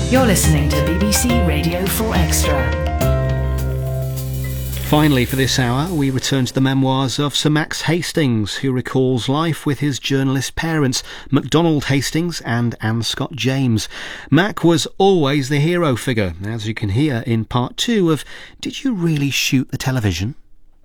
You're listening to BBC Radio 4 Extra. Finally, for this hour, we return to the memoirs of Sir Max Hastings, who recalls life with his journalist parents, MacDonald Hastings and Anne Scott James. Mac was always the hero figure, as you can hear in part 2 of Did You Really Shoot the Television?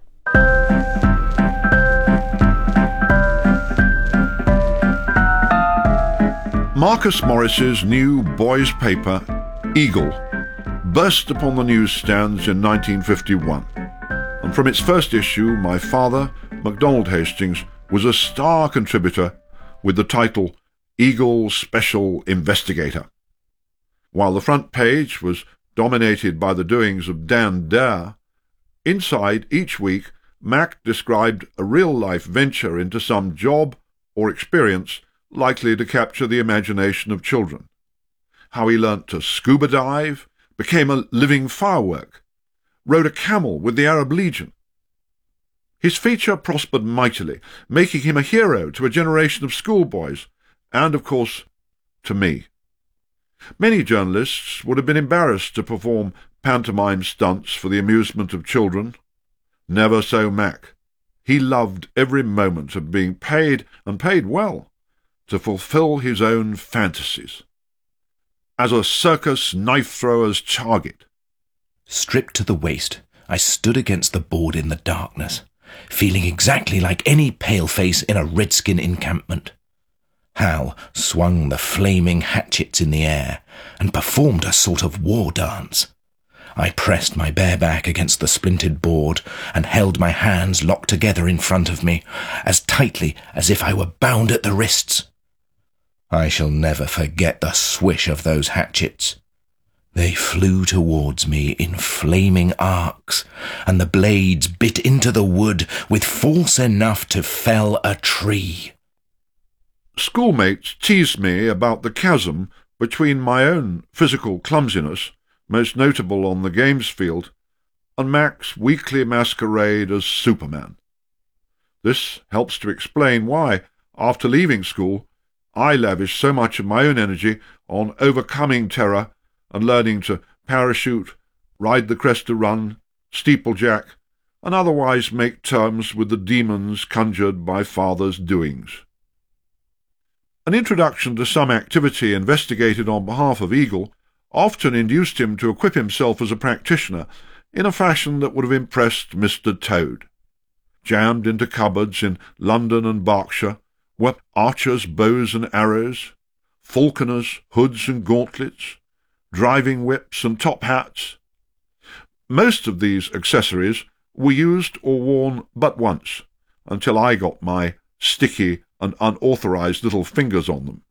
Marcus Morris's new boys' paper, Eagle, burst upon the newsstands in 1951. And from its first issue, my father, MacDonald Hastings, was a star contributor with the title Eagle Special Investigator. While the front page was dominated by the doings of Dan Dare, inside each week Mac described a real-life venture into some job or experience likely to capture the imagination of children. How he learnt to scuba dive, became a living firework, rode a camel with the Arab Legion. His feature prospered mightily, making him a hero to a generation of schoolboys, and, of course, to me. Many journalists would have been embarrassed to perform pantomime stunts for the amusement of children. Never so Mac. He loved every moment of being paid, and paid well, to fulfill his own fantasies. As a circus knife-thrower's target. Stripped to the waist, I stood against the board in the darkness, feeling exactly like any paleface in a redskin encampment. Hal swung the flaming hatchets in the air and performed a sort of war dance. I pressed my bare back against the splintered board and held my hands locked together in front of me, as tightly as if I were bound at the wrists. I shall never forget the swish of those hatchets. They flew towards me in flaming arcs, and the blades bit into the wood with force enough to fell a tree. Schoolmates teased me about the chasm between my own physical clumsiness, most notable on the games field, and Mac's weekly masquerade as Superman. This helps to explain why, after leaving school, I lavished so much of my own energy on overcoming terror and learning to parachute, ride the Cresta Run, steeplejack, and otherwise make terms with the demons conjured by father's doings. An introduction to some activity investigated on behalf of Eagle often induced him to equip himself as a practitioner in a fashion that would have impressed Mr. Toad. Jammed into cupboards in London and Berkshire were archers' bows and arrows, falconers' hoods and gauntlets, driving whips and top hats. Most of these accessories were used or worn but once, until I got my sticky and unauthorised little fingers on them.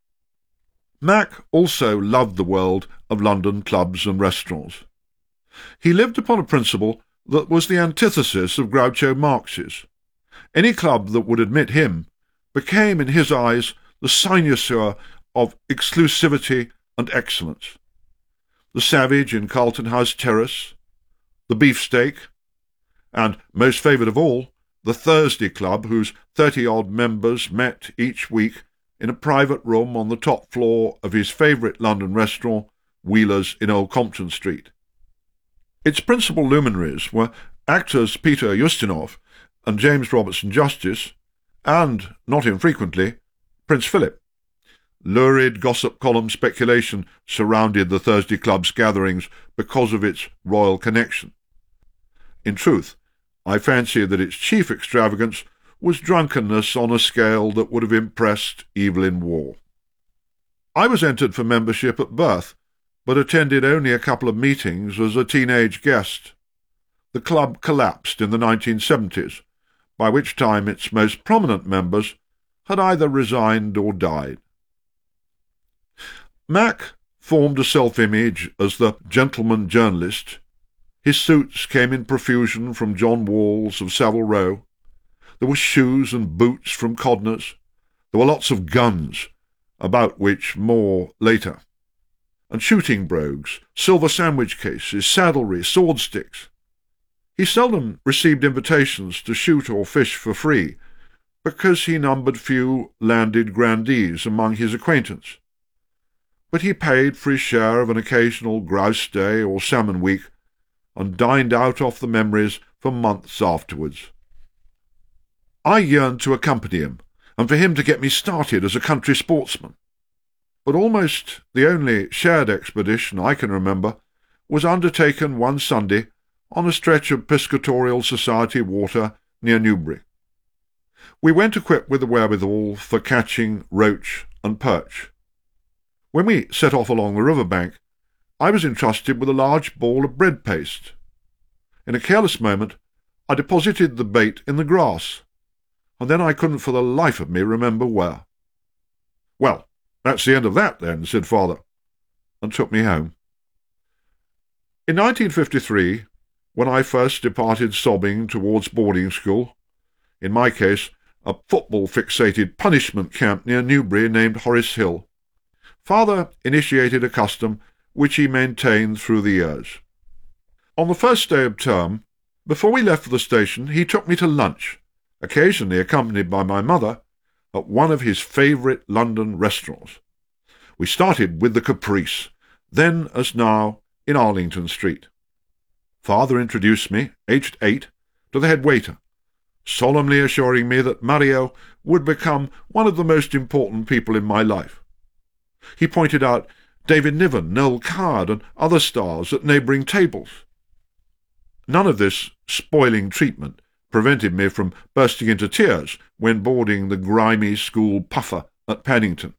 Mac also loved the world of London clubs and restaurants. He lived upon a principle that was the antithesis of Groucho Marx's. Any club that would admit him became, in his eyes, the cynosure of exclusivity and excellence. The Savage in Carlton House Terrace, the Beefsteak, and, most favoured of all, the Thursday Club, whose 30-odd members met each week in a private room on the top floor of his favourite London restaurant, Wheeler's in Old Compton Street. Its principal luminaries were actors Peter Ustinov and James Robertson Justice, and, not infrequently, Prince Philip. Lurid gossip column speculation surrounded the Thursday Club's gatherings because of its royal connection. In truth, I fancy that its chief extravagance was drunkenness on a scale that would have impressed Evelyn Waugh. I was entered for membership at birth, but attended only a couple of meetings as a teenage guest. The club collapsed in the 1970s, by which time its most prominent members had either resigned or died. Mac formed a self-image as the gentleman journalist. His suits came in profusion from John Walls of Savile Row. There were shoes and boots from Codners. There were lots of guns, about which more later, and shooting brogues, silver sandwich cases, saddlery, sword sticks. He seldom received invitations to shoot or fish for free, because he numbered few landed grandees among his acquaintance. but he paid for his share of an occasional grouse day or salmon week, and dined out off the memories for months afterwards. I yearned to accompany him, and for him to get me started as a country sportsman. But almost the only shared expedition I can remember was undertaken one Sunday on a stretch of Piscatorial Society water near Newbury. We went equipped with the wherewithal for catching roach and perch. When we set off along the river bank, I was entrusted with a large ball of bread paste. In a careless moment, I deposited the bait in the grass, and then I couldn't for the life of me remember where. "Well, that's the end of that, then," said father, and took me home. In 1953, when I first departed sobbing towards boarding school, in my case a football-fixated punishment camp near Newbury named Horace Hill, father initiated a custom which he maintained through the years. On the first day of term, before we left for the station, he took me to lunch, occasionally accompanied by my mother, at one of his favourite London restaurants. We started with the Caprice, then as now in Arlington Street. Father introduced me, aged 8, to the head waiter, solemnly assuring me that Mario would become one of the most important people in my life. He pointed out David Niven, Noel Coward, and other stars at neighbouring tables. None of this spoiling treatment prevented me from bursting into tears when boarding the grimy school puffer at Paddington.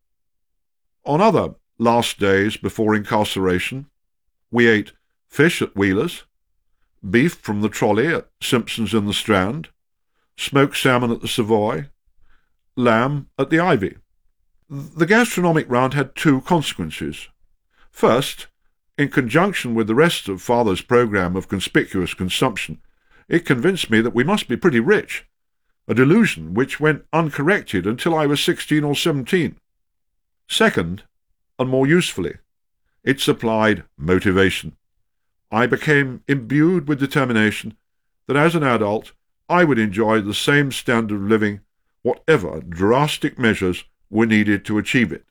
On other last days before incarceration, we ate fish at Wheeler's, beef from the trolley at Simpson's in the Strand, smoked salmon at the Savoy, lamb at the Ivy. The gastronomic round had two consequences. First, in conjunction with the rest of father's programme of conspicuous consumption, it convinced me that we must be pretty rich, a delusion which went uncorrected until I was 16 or 17. Second, and more usefully, it supplied motivation. I became imbued with determination that as an adult I would enjoy the same standard of living, whatever drastic measures were needed to achieve it.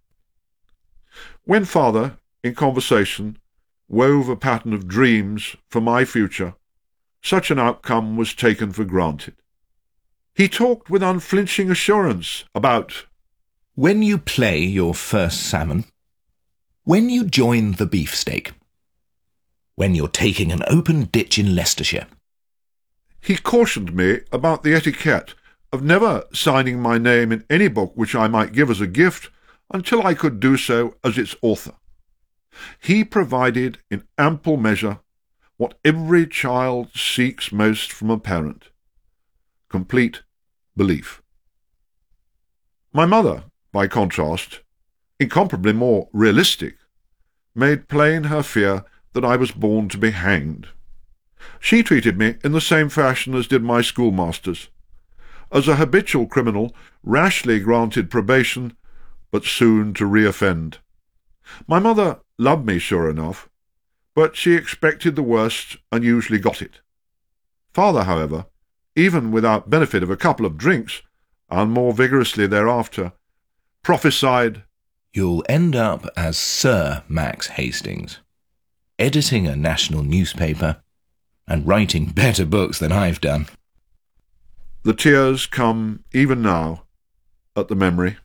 When father, in conversation, wove a pattern of dreams for my future, such an outcome was taken for granted. He talked with unflinching assurance about when you play your first salmon, when you join the beefsteak, when you're taking an open ditch in Leicestershire. He cautioned me about the etiquette of never signing my name in any book which I might give as a gift until I could do so as its author. He provided in ample measure what every child seeks most from a parent: complete belief. My mother, by contrast, incomparably more realistic, made plain her fear that I was born to be hanged. She treated me in the same fashion as did my schoolmasters, as a habitual criminal rashly granted probation, but soon to reoffend. My mother loved me, sure enough, but she expected the worst and usually got it. Father, however, even without benefit of a couple of drinks, and more vigorously thereafter, prophesied, "You'll end up as Sir Max Hastings, editing a national newspaper and writing better books than I've done." The tears come even now at the memory.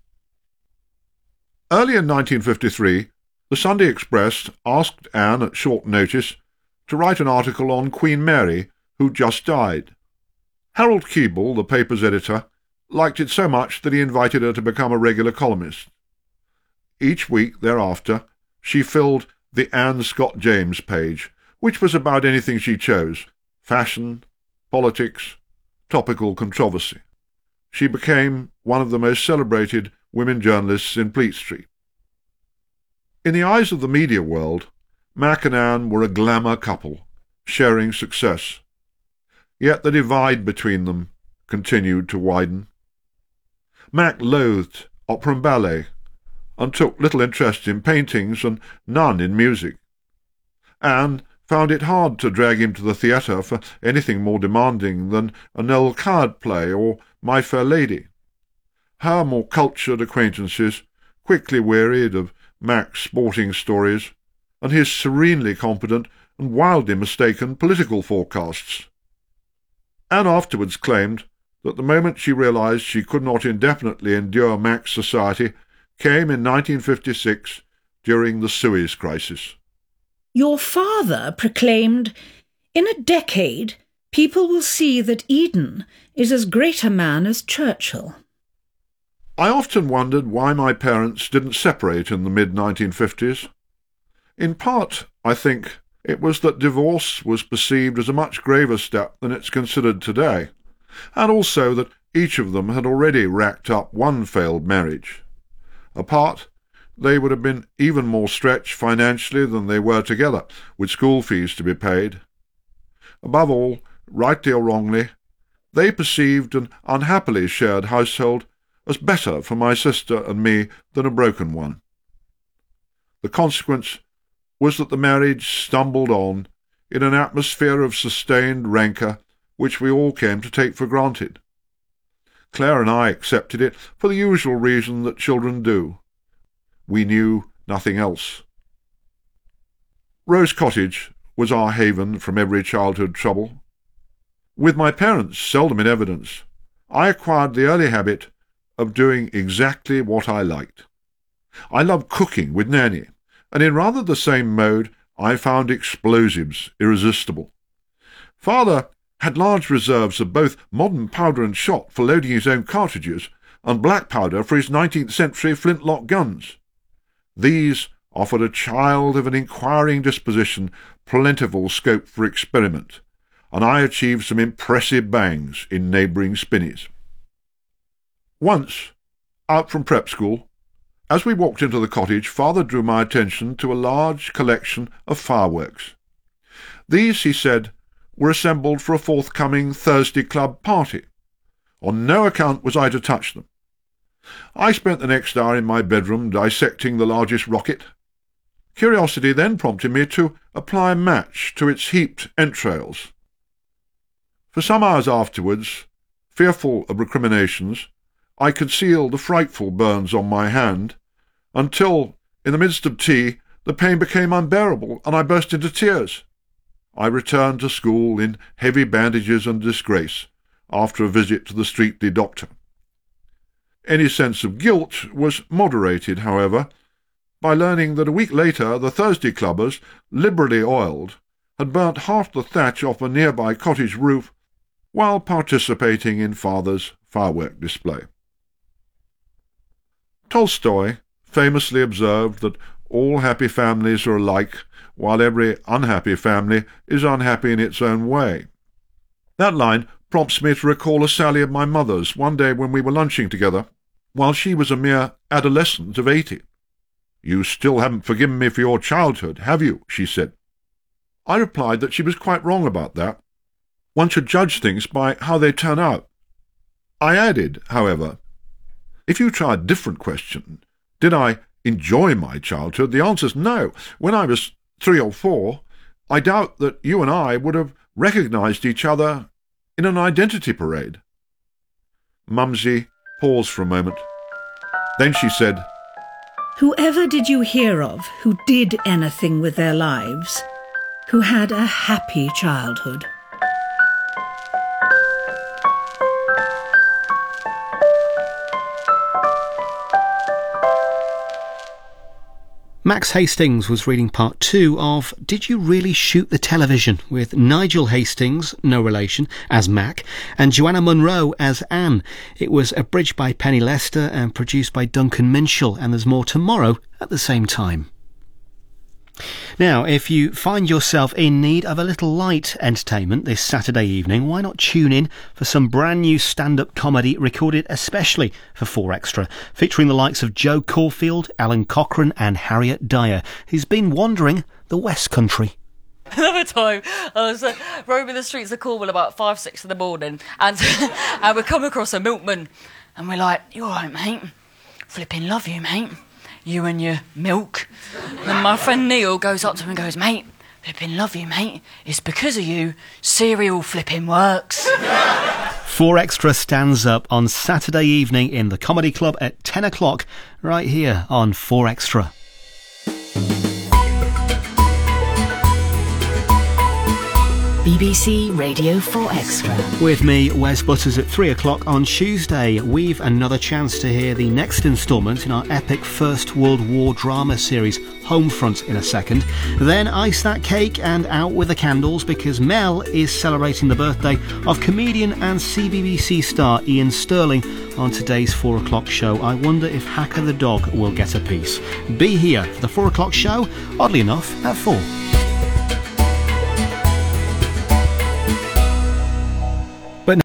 Early in 1953, the Sunday Express asked Anne at short notice to write an article on Queen Mary, who just died. Harold Keeble, the paper's editor, liked it so much that he invited her to become a regular columnist. Each week thereafter, she filled the Anne Scott James page, which was about anything she chose: fashion, politics, topical controversy. She became one of the most celebrated women journalists in Fleet Street. In the eyes of the media world, Mac and Anne were a glamour couple, sharing success. Yet the divide between them continued to widen. Mac loathed opera and ballet, and took little interest in paintings and none in music. Anne found it hard to drag him to the theatre for anything more demanding than a Noel Coward play or My Fair Lady. Her more cultured acquaintances quickly wearied of Mac's sporting stories and his serenely competent and wildly mistaken political forecasts. Anne afterwards claimed that the moment she realised she could not indefinitely endure Mac's society came in 1956 during the Suez Crisis. Your father proclaimed, "In a decade, people will see that Eden is as great a man as Churchill." I often wondered why my parents didn't separate in the mid-1950s. In part, I think, it was that divorce was perceived as a much graver step than it's considered today, and also that each of them had already racked up one failed marriage. Apart, they would have been even more stretched financially than they were together, with school fees to be paid. Above all, rightly or wrongly, they perceived an unhappily shared household as better for my sister and me than a broken one. The consequence was that the marriage stumbled on in an atmosphere of sustained rancour which we all came to take for granted. Claire and I accepted it for the usual reason that children do. We knew nothing else. Rose Cottage was our haven from every childhood trouble. With my parents seldom in evidence, I acquired the early habit of doing exactly what I liked. I loved cooking with Nanny, and in rather the same mode I found explosives irresistible. Father had large reserves of both modern powder and shot for loading his own cartridges, and black powder for his 19th century flintlock guns. These offered a child of an inquiring disposition plentiful scope for experiment, and I achieved some impressive bangs in neighbouring spinneys. Once, out from prep school, as we walked into the cottage, Father drew my attention to a large collection of fireworks. These, he said, were assembled for a forthcoming Thursday Club party. On no account was I to touch them. I spent the next hour in my bedroom dissecting the largest rocket. Curiosity then prompted me to apply a match to its heaped entrails. For some hours afterwards, fearful of recriminations, I concealed the frightful burns on my hand, until, in the midst of tea, the pain became unbearable, and I burst into tears. I returned to school in heavy bandages and disgrace, after a visit to the Streatley doctor. Any sense of guilt was moderated, however, by learning that a week later the Thursday Clubbers, liberally oiled, had burnt half the thatch off a nearby cottage roof while participating in Father's firework display. Tolstoy famously observed that all happy families are alike, while every unhappy family is unhappy in its own way. That line prompts me to recall a sally of my mother's one day when we were lunching together, while she was a mere adolescent of 80. "You still haven't forgiven me for your childhood, have you?" she said. I replied that she was quite wrong about that. One should judge things by how they turn out. I added, however, if you try a different question, did I enjoy my childhood? The answer's no. When I was 3 or 4, I doubt that you and I would have recognised each other in an identity parade. Mumsy paused for a moment. Then she said, Whoever did you hear of who did anything with their lives, who had a happy childhood? Max Hastings was reading part 2 of Did You Really Shoot the Television? With Nigel Hastings, no relation, as Mac, and Joanna Munro as Anne. It was abridged by Penny Lester and produced by Duncan Minshall, and there's more tomorrow at the same time. Now, if you find yourself in need of a little light entertainment this Saturday evening, why not tune in for some brand new stand-up comedy recorded especially for 4Extra, featuring the likes of Joe Caulfield, Alan Cochrane and Harriet Dyer, who's been wandering the West Country. Another time, I was roaming the streets of Cornwall about 5-6 in the morning, and we come across a milkman, and we're like, "You all right, mate? Flipping love you, mate. You and your milk." And my friend Neil goes up to him and goes, "Mate, flipping love you, mate. It's because of you, cereal flipping works." 4Extra stands up on Saturday evening in the Comedy Club at 10 o'clock, right here on 4Extra. BBC Radio 4 Extra. With me, Wes Butters, at 3 o'clock on Tuesday. We've another chance to hear the next instalment in our epic First World War drama series, Homefront, in a second. Then ice that cake and out with the candles, because Mel is celebrating the birthday of comedian and CBBC star Ian Sterling on today's 4 o'clock show. I wonder if Hacker the dog will get a piece. Be here for the 4 o'clock show, oddly enough, at 4.